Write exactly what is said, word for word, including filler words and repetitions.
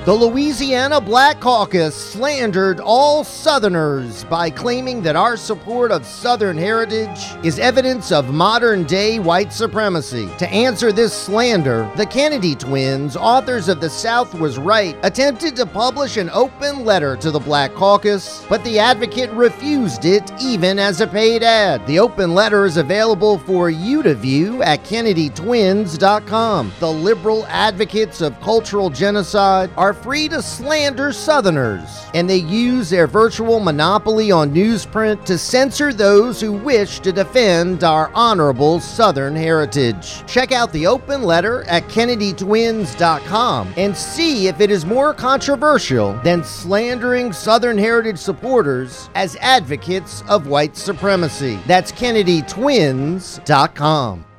The Louisiana Black Caucus slandered all Southerners by claiming that our support of Southern heritage is evidence of modern-day white supremacy. To answer this slander, the Kennedy twins, authors of The South Was Right, attempted to publish an open letter to the Black Caucus, but the Advocate refused it even as a paid ad. The open letter is available for you to view at Kennedy Twins dot com. The liberal advocates of cultural genocide are free to slander Southerners, and they use their virtual monopoly on newsprint to censor those who wish to defend our honorable Southern heritage. Check out the open letter at Kennedy Twins dot com and see if it is more controversial than slandering Southern heritage supporters as advocates of white supremacy. That's Kennedy Twins dot com.